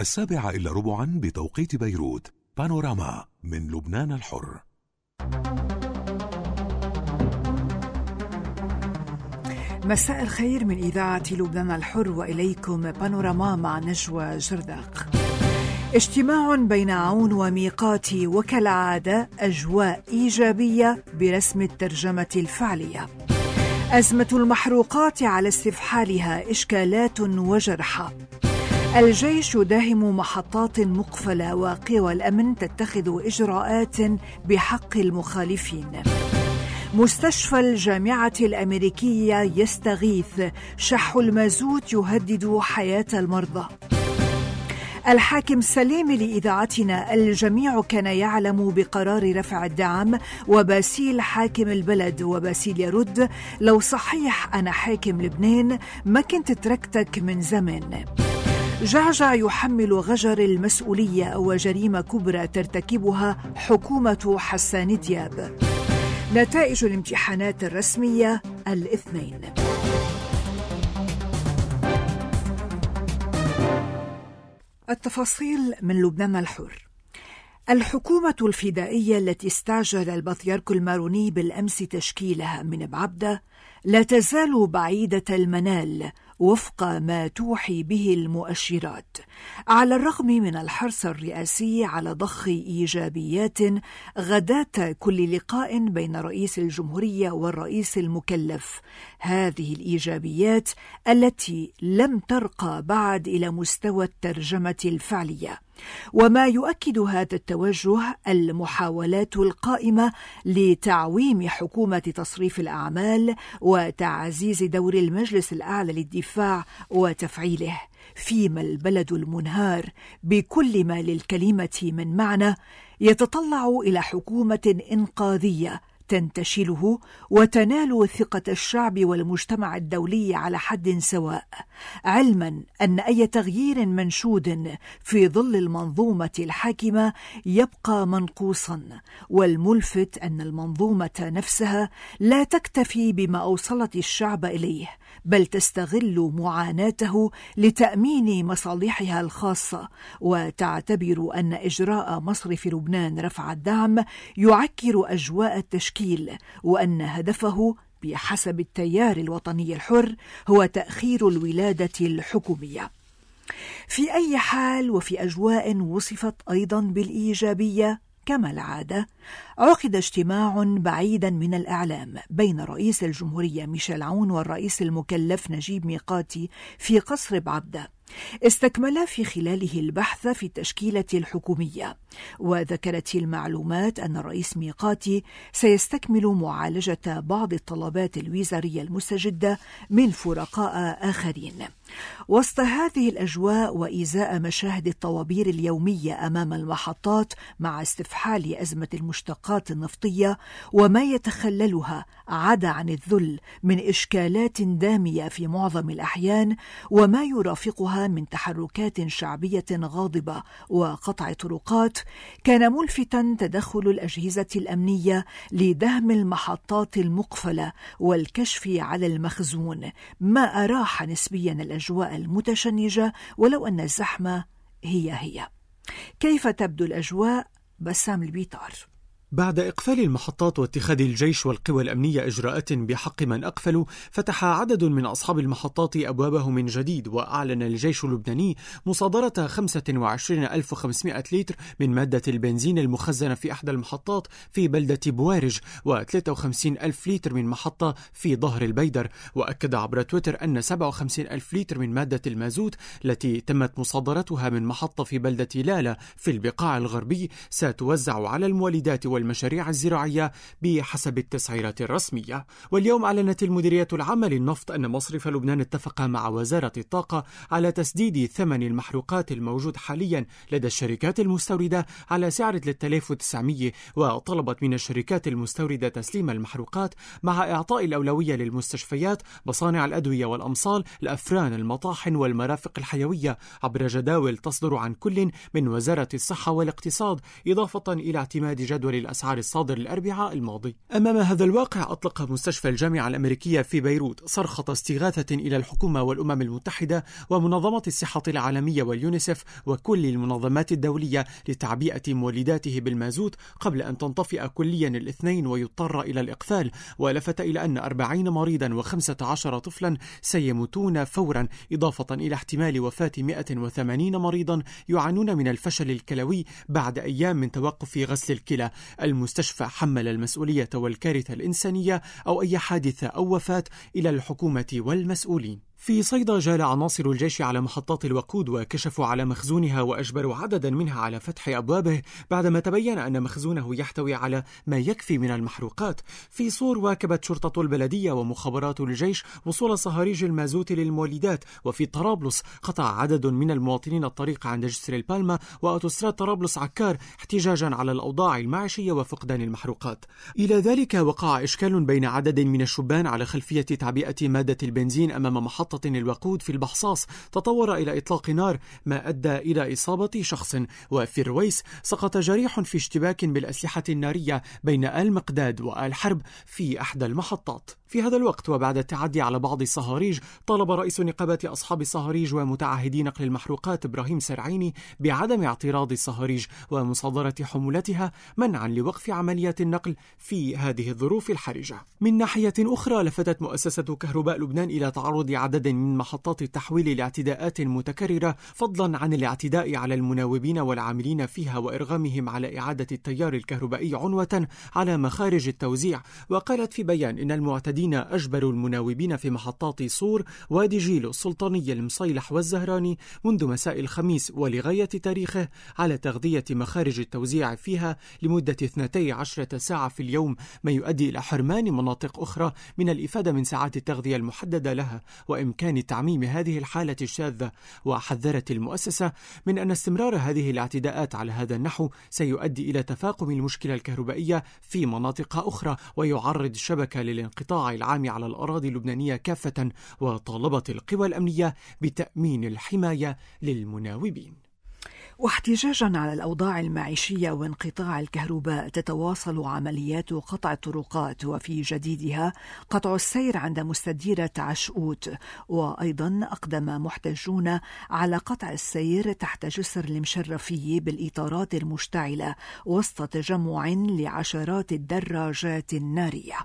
7:15 بتوقيت بيروت. بانوراما من لبنان الحر. مساء الخير من إذاعة لبنان الحر، وإليكم بانوراما مع نجوى جرداق. اجتماع بين عون وميقاتي، وكالعادة أجواء إيجابية برسم الترجمة الفعلية. أزمة المحروقات على استفحالها إشكالات وجرحى. الجيش يداهم محطات مقفلة، وقوى الأمن تتخذ إجراءات بحق المخالفين. مستشفى الجامعة الأمريكية يستغيث، شح المازوت يهدد حياة المرضى. الحاكم سليم لإذاعتنا: الجميع كان يعلم بقرار رفع الدعم، وباسيل حاكم البلد، وباسيل يرد: لو صحيح أنا حاكم لبنان ما كنت تركتك من زمان. جعجع يحمل غجر المسؤولية، وجريمة كبرى ترتكبها حكومة حسان دياب. نتائج الامتحانات الرسمية الاثنين. التفاصيل من لبنان الحر. الحكومة الفدائية التي استعجل البطريرك الماروني بالأمس تشكيلها من بعبدة لا تزال بعيدة المنال وفق ما توحي به المؤشرات، على الرغم من الحرص الرئاسي على ضخ إيجابيات غداة كل لقاء بين رئيس الجمهورية والرئيس المكلف. هذه الإيجابيات التي لم ترقى بعد إلى مستوى الترجمة الفعلية. وما يؤكد هذا التوجه المحاولات القائمة لتعويم حكومة تصريف الأعمال وتعزيز دور المجلس الأعلى للدفاع وتفعيله، فيما البلد المنهار بكل ما للكلمة من معنى يتطلع إلى حكومة إنقاذية تنتشله وتنال ثقة الشعب والمجتمع الدولي على حد سواء، علما أن أي تغيير منشود في ظل المنظومة الحاكمة يبقى منقوصا. والملفت أن المنظومة نفسها لا تكتفي بما أوصلت الشعب إليه، بل تستغل معاناته لتأمين مصالحها الخاصة، وتعتبر أن إجراء مصرف لبنان رفع الدعم يعكر أجواء التشكيل، وأن هدفه بحسب التيار الوطني الحر هو تأخير الولادة الحكومية. في أي حال، وفي أجواء وصفت أيضا بالإيجابية كما العادة، عقد اجتماع بعيدا من الإعلام بين رئيس الجمهورية ميشيل عون والرئيس المكلف نجيب ميقاتي في قصر بعبدة، استكمل في خلاله البحث في التشكيلة الحكومية. وذكرت المعلومات أن الرئيس ميقاتي سيستكمل معالجة بعض الطلبات الوزارية المستجدة من فرقاء آخرين. وسط هذه الأجواء، وإزاء مشاهد الطوابير اليومية أمام المحطات مع استفحال أزمة المشتقات النفطية وما يتخللها عدا عن الذل من إشكالات دامية في معظم الأحيان، وما يرافقها من تحركات شعبية غاضبة وقطع طرقات، كان ملفتا تدخل الأجهزة الأمنية لدهم المحطات المقفلة والكشف على المخزون، ما أراح نسبيا الأجواء المتشنجة، ولو أن الزحمة هي. كيف تبدو الأجواء؟ بسام البيطار. بعد إقفال المحطات واتخاذ الجيش والقوى الأمنية إجراءات بحق من أقفلوا، فتح عدد من أصحاب المحطات أبوابه من جديد، وأعلن الجيش اللبناني مصادرة 25,500 لتر من مادة البنزين المخزنة في إحدى المحطات في بلدة بوارج، و53,000 لتر من محطة في ظهر البيدر. وأكد عبر تويتر أن 57,000 لتر من مادة المازوت التي تمت مصادرتها من محطة في بلدة لالا في البقاع الغربي ستوزع على المولدات والمشاريع الزراعية بحسب التسعيرات الرسمية. واليوم أعلنت المديرية العامة للنفط أن مصرف لبنان اتفق مع وزارة الطاقة على تسديد ثمن المحروقات الموجود حاليا لدى الشركات المستوردة على سعر 3,900، وطلبت من الشركات المستوردة تسليم المحروقات مع إعطاء الأولوية للمستشفيات، مصانع الأدوية والأمصال، الأفران، المطاحن والمرافق الحيوية عبر جداول تصدر عن كل من وزارة الصحة والاقتصاد، إضافة إلى اعتماد جدول الأسعار الصادر الأربعاء الماضي. أمام هذا الواقع أطلق مستشفى الجامعة الأمريكية في بيروت صرخة استغاثة إلى الحكومة والأمم المتحدة ومنظمة الصحة العالمية واليونيسف وكل المنظمات الدولية لتعبئة مولداته بالمازوت قبل أن تنطفئ كليا الاثنين ويضطر إلى الإقفال، ولفت إلى أن 40 مريضا و15 طفلا سيموتون فورا، إضافة إلى احتمال وفاة 180 مريضا يعانون من الفشل الكلوي بعد أيام من توقف غسل الكلى. المستشفى حمل المسؤولية والكارثة الإنسانية أو أي حادثة أو وفاة إلى الحكومة والمسؤولين. في صيدا جال عناصر الجيش على محطات الوقود وكشفوا على مخزونها وأجبروا عددا منها على فتح أبوابه بعدما تبين أن مخزونه يحتوي على ما يكفي من المحروقات. في صور واكبت شرطة البلدية ومخابرات الجيش وصول صهاريج المازوت للمولدات. وفي طرابلس قطع عدد من المواطنين الطريق عند جسر البالما وأوتوستراد طرابلس عكار احتجاجا على الأوضاع المعيشية وفقدان المحروقات. إلى ذلك وقع إشكال بين عدد من الشبان على خلفية تعبئة مادة البنزين أمام محطة الوقود في البحصاص تطور إلى إطلاق نار ما أدى إلى إصابة شخص. وفي الرويس سقط جريح في اشتباك بالأسلحة النارية بين آل مقداد وآل حرب في أحدى المحطات. في هذا الوقت وبعد التعدي على بعض الصهاريج طالب رئيس نقابة أصحاب الصهاريج ومتعهدي نقل المحروقات إبراهيم سرعيني بعدم اعتراض الصهاريج ومصادرة حمولتها منعا لوقف عمليات النقل في هذه الظروف الحرجة. من ناحية أخرى لفتت مؤسسة كهرباء لبنان إلى تعرض عدد من محطات التحويل لاعتداءات متكررة فضلا عن الاعتداء على المناوبين والعاملين فيها وإرغامهم على إعادة التيار الكهربائي عنوة على مخارج التوزيع. وقالت في بيان إن المعتدين أجبروا المناوبين في محطات صور وادي جيلو السلطانية المصيلح والزهراني منذ مساء الخميس ولغاية تاريخه على تغذية مخارج التوزيع فيها لمدة 12 ساعة في اليوم، ما يؤدي إلى حرمان مناطق أخرى من الإفادة من ساعات التغذية المحددة لها وإمكان تعميم هذه الحالة الشاذة. وحذرت المؤسسة من أن استمرار هذه الاعتداءات على هذا النحو سيؤدي إلى تفاقم المشكلة الكهربائية في مناطق أخرى ويعرض الشبكة للانقطاع العام على الأراضي اللبنانية كافة، وطالبت القوى الأمنية بتأمين الحماية للمناوبين. واحتجاجا على الأوضاع المعيشية وانقطاع الكهرباء تتواصل عمليات قطع الطرقات وفي جديدها قطع السير عند مستديرة عشقوت. وأيضا أقدم محتجون على قطع السير تحت جسر المشرفية بالإطارات المشتعلة وسط تجمع لعشرات الدراجات النارية.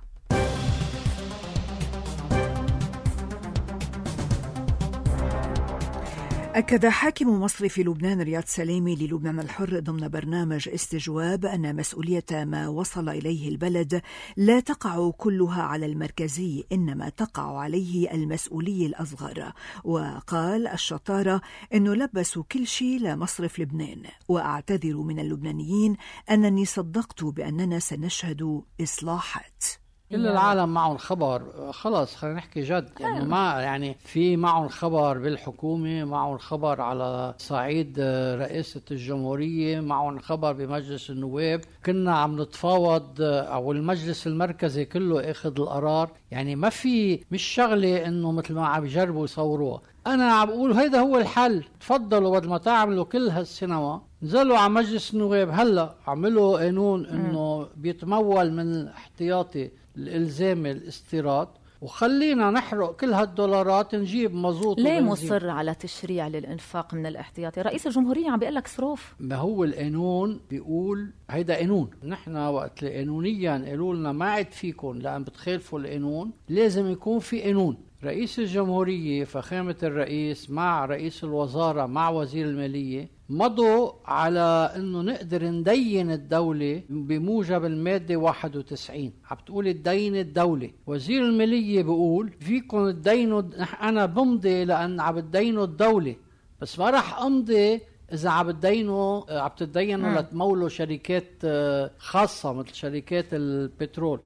أكد حاكم مصرف لبنان رياض سلامي للبنان الحر ضمن برنامج استجواب أن مسؤولية ما وصل إليه البلد لا تقع كلها على المركزي، إنما تقع عليه المسؤولية الأصغر. وقال الشطارة أنه لبسوا كل شيء لمصرف لبنان. وأعتذر من اللبنانيين أنني صدقت بأننا سنشهد إصلاحات. كل العالم معهم خبر، خلاص خلينا نحكي جد يعني ما يعني في معهم خبر بالحكومة، معهم خبر على صعيد رئاسة الجمهورية، معهم خبر بمجلس النواب. كنا عم نتفاوض أو المجلس المركزي كله اخذ القرار، يعني ما في مش شغلة انه مثل ما عم يجربوا يصوروها. انا عم بقول هيدا هو الحل، تفضلوا بدل ما تعملوا كل هالسينما نزلوا على مجلس النواب هلا عملوا قانون انه بيتمول من احتياطي الالزام الاستيراد وخلينا نحرق كل هالدولارات نجيب مازوت. ليه مصر على تشريع للإنفاق من الاحتياطي؟ رئيس الجمهورية عم بيقول لك صروف. ما هو القانون بيقول هيدا قانون، نحن وقت قانونيا قالوا لنا ما عاد فيكم لأن بتخالفوا القانون، لازم يكون في قانون. رئيس الجمهورية فخامة الرئيس مع رئيس الوزارة مع وزير المالية مضوا على انه نقدر ندين الدولة بموجب المادة 91. عم بتقول الدين الدولة، وزير المالية بيقول فيكم تدينوا، انا بمضي لان عم تدينوا الدولة بس ما رح امضي اذا عم تدينوا لتمولوا شركات خاصة مثل شركات البترول.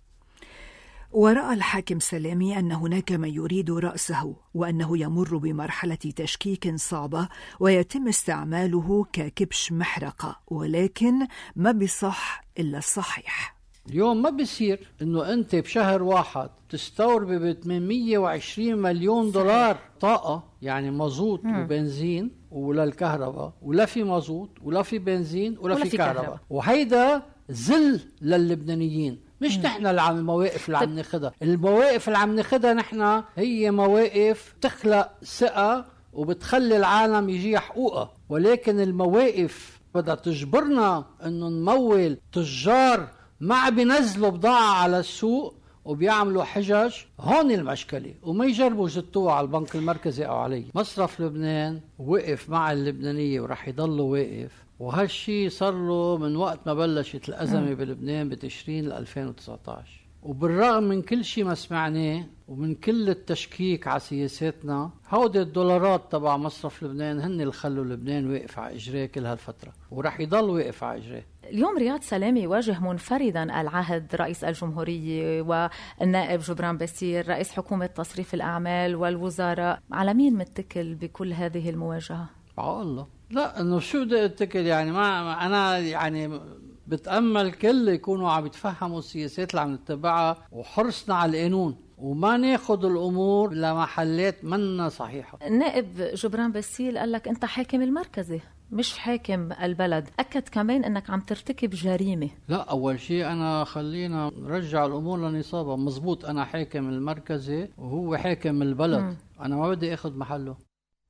ورأى الحاكم سلامي أن هناك من يريد رأسه وأنه يمر بمرحلة تشكيك صعبة ويتم استعماله ككبش محرقة، ولكن ما بصح إلا الصحيح. اليوم ما بيصير إنه أنت بشهر واحد تستورد ب 820 مليون دولار طاقة، يعني مازوت وبنزين ولا الكهرباء، ولا في مازوت ولا في بنزين ولا في كهرباء، وهيدا ذل للبنانيين، مش نحن اللي عم المواقف اللي عم ناخدها. المواقف اللي عم ناخدها نحن هي مواقف تخلق ثقة وبتخلي العالم يجي حقوقها، ولكن المواقف بدها تجبرنا انه نمول تجار ما بينزلوا بضاعة على السوق وبيعملوا حجج. هون المشكلة، وما يجربوا يزتوها على البنك المركزي أو علي. مصرف لبنان وقف مع اللبنانية ورح يضل واقف، وهالشي صار له من وقت ما بلشت الأزمة بلبنان بتشرين 2019. وبالرغم من كل شيء ما سمعناه ومن كل التشكيك على سياساتنا، هودي الدولارات تبع مصرف لبنان هن اللي خلوا لبنان واقف على إجريه كل هالفترة، ورح يضل واقف على إجريه. اليوم رياض سلامة يواجه منفردا العهد رئيس الجمهورية والنائب جبران باسيل رئيس حكومة تصريف الأعمال والوزراء. على مين متكل بكل هذه المواجهة؟ على الله. لا انه شو بدي اتكل يعني، ما انا يعني بتأمل كل يكونوا عم يتفهموا السياسات اللي عم نتبعها وحرصنا على القانون وما ناخد الأمور لمحلات منا صحيحة. النائب جبران باسيل قال لك أنت حاكم المركزي مش حاكم البلد، أكد كمان أنك عم ترتكب جريمة. لا، أول شيء أنا خلينا نرجع الأمور لنصابها. مزبوط، أنا حاكم المركزي وهو حاكم البلد. أنا ما بدي أخذ محله.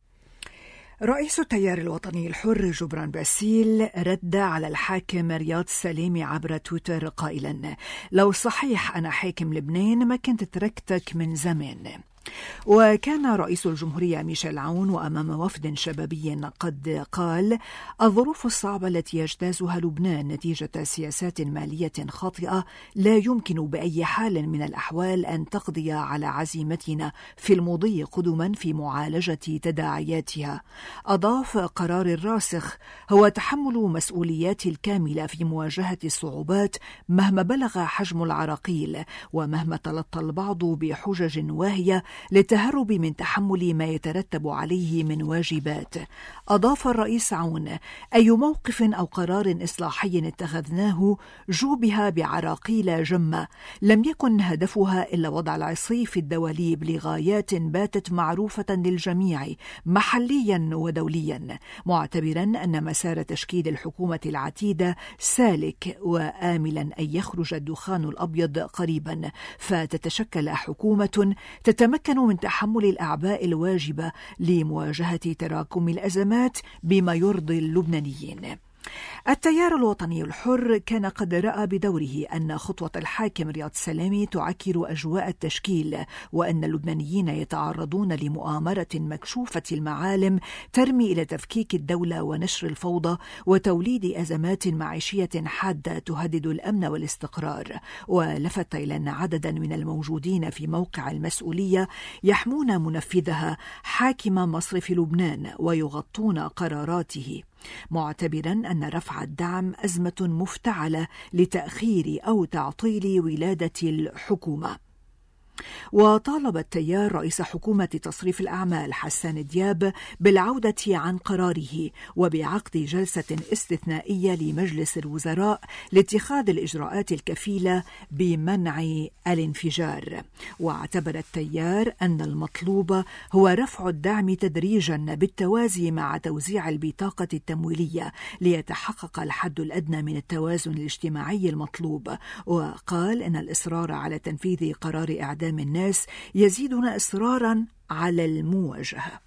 رئيس التيار الوطني الحر جبران باسيل رد على الحاكم رياض سلامة عبر تويتر قائلا: لو صحيح أنا حاكم لبنان ما كنت تركتك من زمان. وكان رئيس الجمهورية ميشيل عون وأمام وفد شبابي قد قال: الظروف الصعبة التي يجتازها لبنان نتيجة سياسات مالية خاطئة لا يمكن بأي حال من الأحوال أن تقضي على عزيمتنا في المضي قدما في معالجة تداعياتها. أضاف: قرار الراسخ هو تحمل مسؤوليات الكاملة في مواجهة الصعوبات مهما بلغ حجم العراقيل ومهما تلطى البعض بحجج واهية للتهرب من تحمل ما يترتب عليه من واجبات. أضاف الرئيس عون: أي موقف أو قرار إصلاحي اتخذناه جوبها بعراقيل جمة لم يكن هدفها إلا وضع العصي في الدواليب لغايات باتت معروفة للجميع محليا ودوليا، معتبرا أن مسار تشكيل الحكومة العتيدة سالك وآملا أن يخرج الدخان الأبيض قريبا، فتتشكل حكومة تتمكن من تحمل الأعباء الواجبة لمواجهة تراكم الأزمات بما يرضي اللبنانيين. التيار الوطني الحر كان قد رأى بدوره أن خطوة الحاكم رياض سلامة تعكر أجواء التشكيل، وأن اللبنانيين يتعرضون لمؤامرة مكشوفة المعالم ترمي إلى تفكيك الدولة ونشر الفوضى وتوليد أزمات معيشية حادة تهدد الأمن والاستقرار. ولفت إلى أن عددا من الموجودين في موقع المسؤولية يحمون منفذها حاكم مصرف لبنان ويغطون قراراته، معتبرا أن رفع الدعم أزمة مفتعلة لتأخير أو تعطيل ولادة الحكومة. وطالب التيار رئيس حكومة تصريف الأعمال حسان دياب بالعودة عن قراره وبعقد جلسة استثنائية لمجلس الوزراء لاتخاذ الإجراءات الكفيلة بمنع الانفجار. واعتبر التيار أن المطلوب هو رفع الدعم تدريجا بالتوازي مع توزيع البطاقة التمويلية ليتحقق الحد الأدنى من التوازن الاجتماعي المطلوب. وقال أن الإصرار على تنفيذ قرار إعدام الناس يزيدنا إصرارا على المواجهة.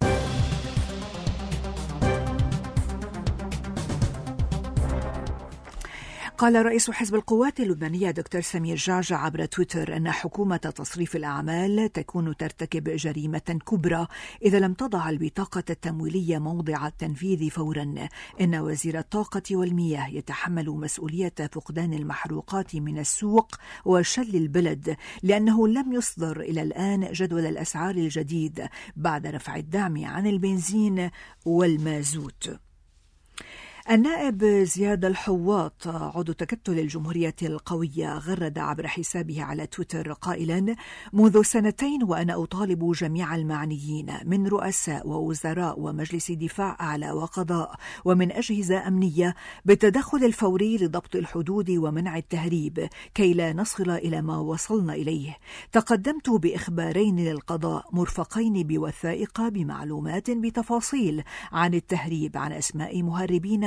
قال رئيس حزب القوات اللبنانية دكتور سمير جعجع عبر تويتر أن حكومة تصريف الأعمال تكون ترتكب جريمة كبرى إذا لم تضع البطاقة التمويلية موضع التنفيذ فورا. إن وزير الطاقة والمياه يتحمل مسؤولية فقدان المحروقات من السوق وشل البلد لأنه لم يصدر إلى الآن جدول الأسعار الجديد بعد رفع الدعم عن البنزين والمازوت. النائب زياد الحواط عضو تكتل الجمهورية القوية غرد عبر حسابه على تويتر قائلا: منذ 2 وأنا أطالب جميع المعنيين من رؤساء ووزراء ومجلس دفاع أعلى وقضاء ومن أجهزة أمنية بالتدخل الفوري لضبط الحدود ومنع التهريب كي لا نصل إلى ما وصلنا إليه. تقدمت بإخبارين للقضاء مرفقين بوثائق بمعلومات بتفاصيل عن التهريب عن أسماء مهربين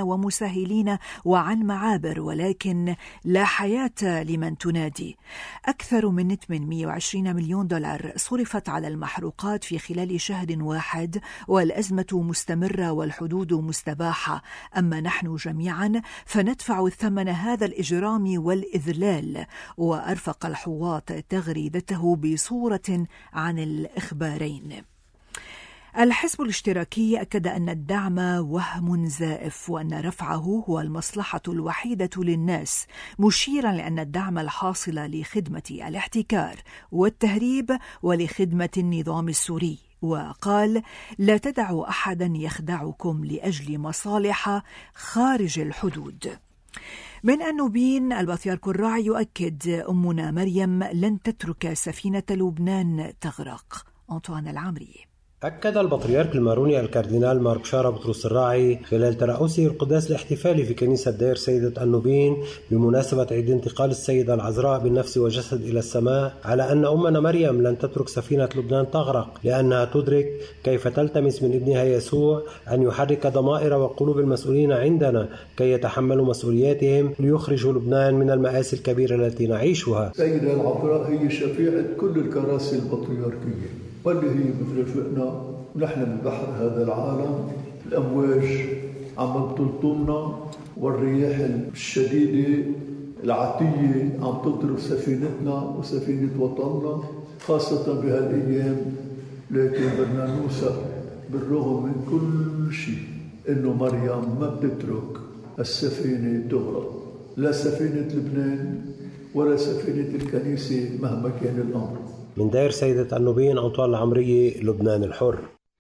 ومساهلين وعن معابر، ولكن لا حياة لمن تنادي. أكثر من 820 مليون دولار صرفت على المحروقات في خلال شهر واحد، والأزمة مستمرة والحدود مستباحة. أما نحن جميعا فندفع ثمن هذا الإجرام والإذلال. وأرفق الحواط تغريدته بصورة عن الإخبارين. الحزب الاشتراكي أكد أن الدعم وهم زائف، وأن رفعه هو المصلحة الوحيدة للناس، مشيرا لأن الدعم الحاصل لخدمة الاحتكار والتهريب ولخدمة النظام السوري. وقال: لا تدعوا أحدا يخدعكم لأجل مصالح خارج الحدود. من النوبين البطريرك الراعي يؤكد: أمنا مريم لن تترك سفينة لبنان تغرق. أنطوان العمري. أكد البطريرك الماروني الكاردينال مارك شارا بطرس الراعي خلال ترأسه القداس الاحتفالي في كنيسة دير سيدة النوبين بمناسبة عيد انتقال السيدة العذراء بالنفس والجسد إلى السماء على أن أمنا مريم لن تترك سفينة لبنان تغرق، لأنها تدرك كيف تلتمس من ابنها يسوع أن يحرك ضمائر وقلوب المسؤولين عندنا كي يتحملوا مسؤولياتهم ليخرجوا لبنان من المآسي الكبيرة التي نعيشها. السيدة العذراء هي شفيعة كل الكراسي البطريركية، واللي هي بترافقنا نحن ببحر هذا العالم. الأمواج عم تلطمنا، والرياح الشديدة العاتية عم تضرب سفينتنا وسفينة وطننا، خاصة بهالأيام. لكن بدنا نوثق بالرغم من كل شيء إنه مريم ما بتترك السفينة تغرق، لا سفينة لبنان ولا سفينة الكنيسة مهما كان الأمر. من دير سيدة النوبين أنطوان العمري، لبنان الحر.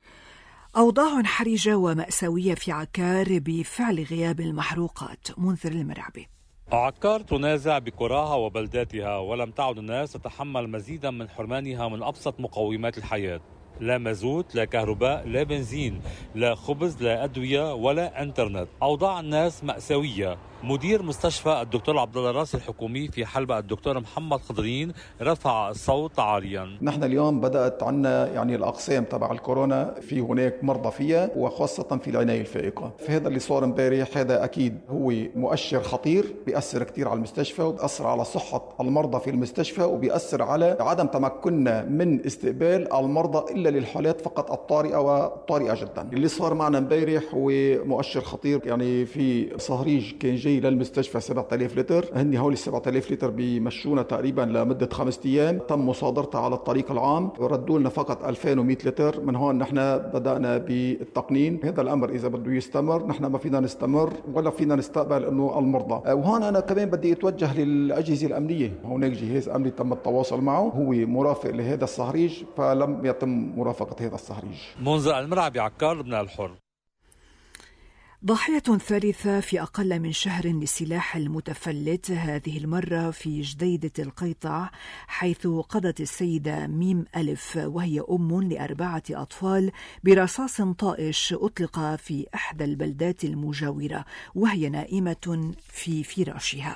أوضاع حرجة ومأساوية في عكار بفعل غياب المحروقات. منذر المرعبي. عكار تنازع بقراها وبلداتها، ولم تعد الناس تتحمل مزيدا من حرمانها من أبسط مقومات الحياة. لا مازوت، لا كهرباء، لا بنزين، لا خبز، لا أدوية ولا انترنت. أوضاع الناس مأساوية. مدير مستشفى الدكتور عبد الله الراس الحكومي في حلبة الدكتور محمد خضرين رفع الصوت عاريا: نحن اليوم بدأت عنا الأقسام تبع الكورونا في هناك مرضى فيها، وخاصة في العناية الفائقة. فهذا اللي صار امبارح هذا أكيد هو مؤشر خطير، بيأثر كتير على المستشفى وبيأثر على صحة المرضى في المستشفى، وبيأثر على عدم تمكننا من استقبال المرضى إلا للحالات فقط الطارئة والطارئة جدا. اللي صار معنا امبارح هو مؤشر خطير. في صهريج كان جاي للمستشفى 7000 لتر، هني هول 7000 لتر بيمشونا تقريبا لمدة 5 أيام، تم مصادرتها على الطريق العام وردوا لنا فقط 2100 لتر. من هون نحن بدأنا بالتقنين. هذا الأمر إذا بده يستمر نحن ما فينا نستمر ولا فينا نستقبل إنه المرضى. وهون أنا كمان بدي أتوجه للأجهزة الأمنية. هناك جهاز أمني تم التواصل معه، هو مرافق لهذا الصهريج، فلم يتم مرافقة هذا الصهريج. منذر المرعبي، عكار، لبنان الحر. ضحية ثالثة في أقل من شهر للسلاح المتفلت، هذه المرة في جديدة القيطع، حيث قضت السيدة ميم ألف وهي أم ل4 أطفال برصاص طائش أطلق في إحدى البلدات المجاورة وهي نائمة في فراشها.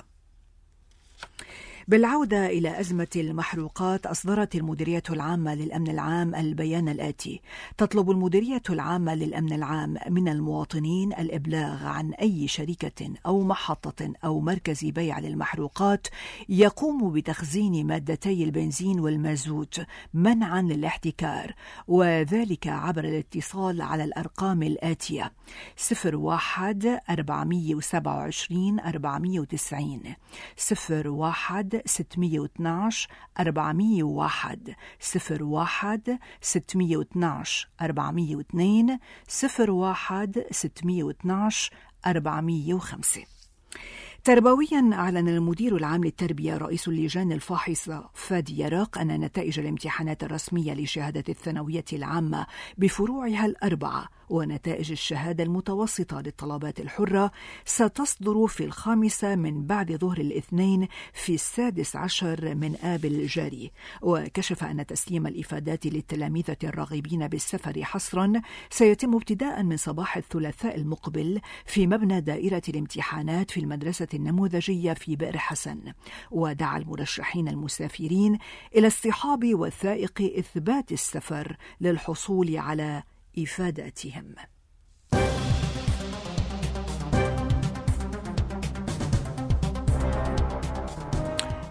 بالعودة إلى أزمة المحروقات، أصدرت المديرية العامة للأمن العام البيان الآتي: تطلب المديرية العامة للأمن العام من المواطنين الإبلاغ عن أي شركة أو محطة أو مركز بيع للمحروقات يقوم بتخزين مادتي البنزين والمازوت منعا للاحتكار، وذلك عبر الاتصال على الأرقام الآتية: 01 427 490 01 612 401 01 612 402 01 612 405. تربويا، أعلن المدير العام للتربية رئيس اللجان الفاحصة فادي يراق أن نتائج الامتحانات الرسمية لشهادة الثانوية العامة بفروعها 4 ونتائج الشهادة المتوسطة للطلبات الحرة ستصدر في 5 من بعد ظهر الاثنين في 16 من آب الجاري. وكشف أن تسليم الإفادات للتلاميذة الراغبين بالسفر حصرا سيتم ابتداء من صباح الثلاثاء المقبل في مبنى دائرة الامتحانات في المدرسة النموذجية في بئر حسن. ودعا المرشحين المسافرين إلى اصطحاب وثائق إثبات السفر للحصول على إفاداتهم.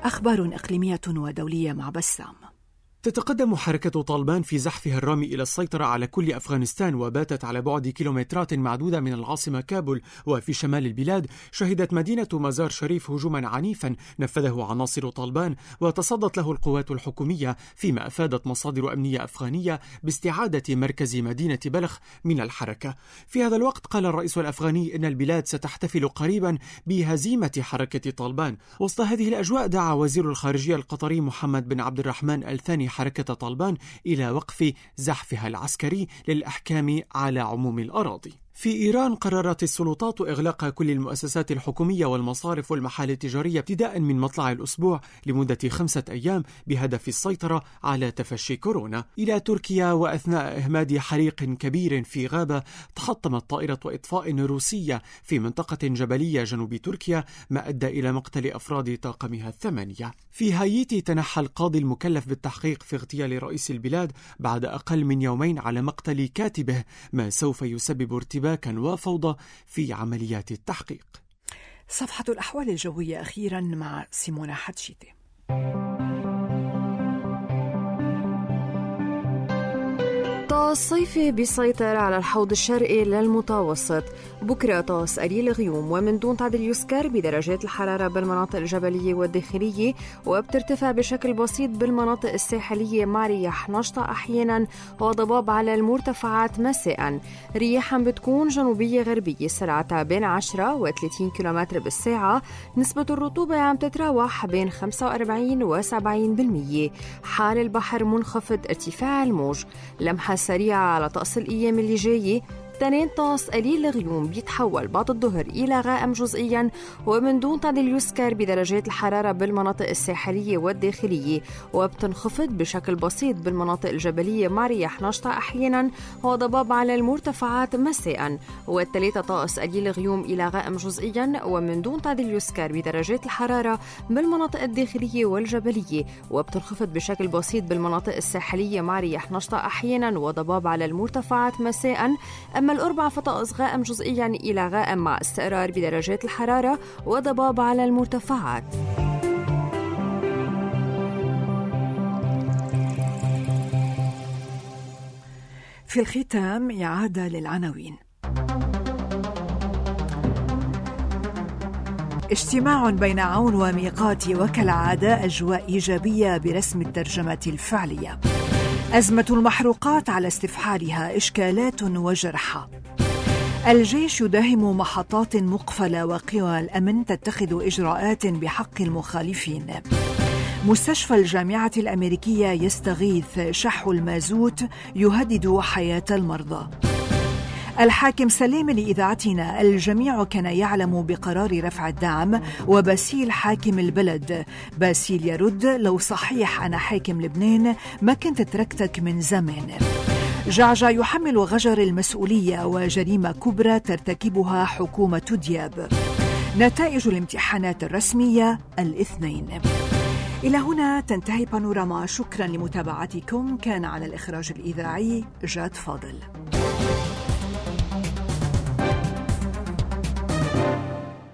أخبار إقليمية ودولية مع بسام. تتقدم حركة طالبان في زحفها الرامي إلى السيطرة على كل أفغانستان، وباتت على بعد كيلومترات معدودة من العاصمة كابول. وفي شمال البلاد شهدت مدينة مزار شريف هجوما عنيفا نفذه عناصر طالبان وتصدت له القوات الحكومية، فيما أفادت مصادر أمنية أفغانية باستعادة مركز مدينة بلخ من الحركة. في هذا الوقت قال الرئيس الأفغاني إن البلاد ستحتفل قريبا بهزيمة حركة طالبان. وسط هذه الأجواء دعا وزير الخارجية القطري محمد بن عبد الرحمن الثاني حركة طالبان إلى وقف زحفها العسكري للأحكام على عموم الأراضي. في إيران قررت السلطات إغلاق كل المؤسسات الحكومية والمصارف والمحال التجارية ابتداء من مطلع الأسبوع لمدة 5 أيام بهدف السيطرة على تفشي كورونا. إلى تركيا، وأثناء إهماد حريق كبير في غابة تحطمت طائرة إطفاء روسية في منطقة جبلية جنوب تركيا، ما أدى إلى مقتل أفراد طاقمها 8. في هايتي تنحى القاضي المكلف بالتحقيق في اغتيال رئيس البلاد بعد أقل من يومين على مقتل كاتبه، ما سوف يسبب ارتباكا وفوضى في عمليات التحقيق. صفحة الأحوال الجوية أخيرا مع سيمونا حتشيتي. طقس صيفي بيسيطر على الحوض الشرقي للمتوسط. بكرة طقس قليل غيوم ومن دون تعديل يذكر بدرجات الحرارة بالمناطق الجبلية والداخلية، وبترتفع بشكل بسيط بالمناطق الساحلية مع رياح نشطة أحيانا وضباب على المرتفعات مساء. رياح بتكون جنوبية غربية سرعتها بين 10 و 30 كم بالساعة. نسبة الرطوبة عم تتراوح بين 45 و 70%. حال البحر منخفض ارتفاع الموج. لمحة سريعة على طقس الأيام اللي جاية. تنين طقس قليل الغيوم بيتحول بعد الظهر إلى غائم جزئيا ومن دون تعديل يذكر بدرجات الحرارة بالمناطق الساحلية والداخلية، وبتنخفض بشكل بسيط بالمناطق الجبلية مع رياح نشطة أحيانا وضباب على المرتفعات مساء. والثلاثة طقس قليل الغيوم إلى غائم جزئيا ومن دون تعديل يذكر بدرجات الحرارة بالمناطق الداخلية والجبلية، وبتنخفض بشكل بسيط بالمناطق الساحلية مع رياح نشطة أحيانا وضباب على المرتفعات مساء. أما الأربعة فطقس غائم جزئيا إلى غائم مع استقرار بدرجات الحرارة وضباب على المرتفعات. في الختام إعادة للعناوين. اجتماع بين عون وميقات وكالعادة أجواء إيجابية برسم الترجمة الفعلية. أزمة المحروقات على استفحالها إشكالات وجرحى. الجيش يداهم محطات مقفلة وقوى الأمن تتخذ إجراءات بحق المخالفين. مستشفى الجامعة الأمريكية يستغيث، شح المازوت يهدد حياة المرضى. الحاكم سليم لإذاعتنا، الجميع كان يعلم بقرار رفع الدعم، وباسيل حاكم البلد. باسيل يرد: لو صحيح أنا حاكم لبنان ما كنت تركتك من زمان. جعجع يحمل غجر المسؤولية، وجريمة كبرى ترتكبها حكومة دياب. نتائج الامتحانات الرسمية الاثنين. إلى هنا تنتهي بانوراما. شكرا لمتابعتكم. كان على الإخراج الإذاعي جاد فاضل.